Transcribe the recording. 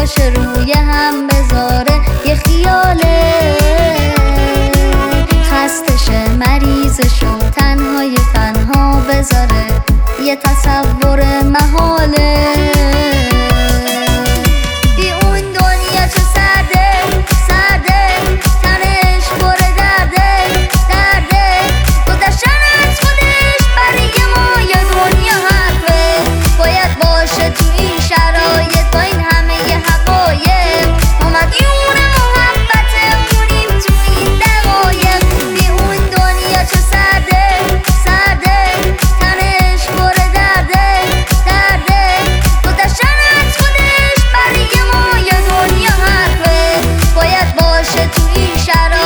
دستش روی هم بذاره، یه خیاله خستشه مریضشو تنهای تنها بذاره، یه تصور محاله. بی اون دنیا چه سرده سرده، تنش پر درده درده، گذشتن از خودش برای ما یه دنیا حرفه، باید باشه تو این شرایط با این همه ی حقایق، ما مدیون محبتمونیم تو این دقایق. بی اون دنیا چه سرده سرده، تنش پر درده درده، گذشتن از خودش برای ما یه دنیا حرفه، باید باشه تو این شرایط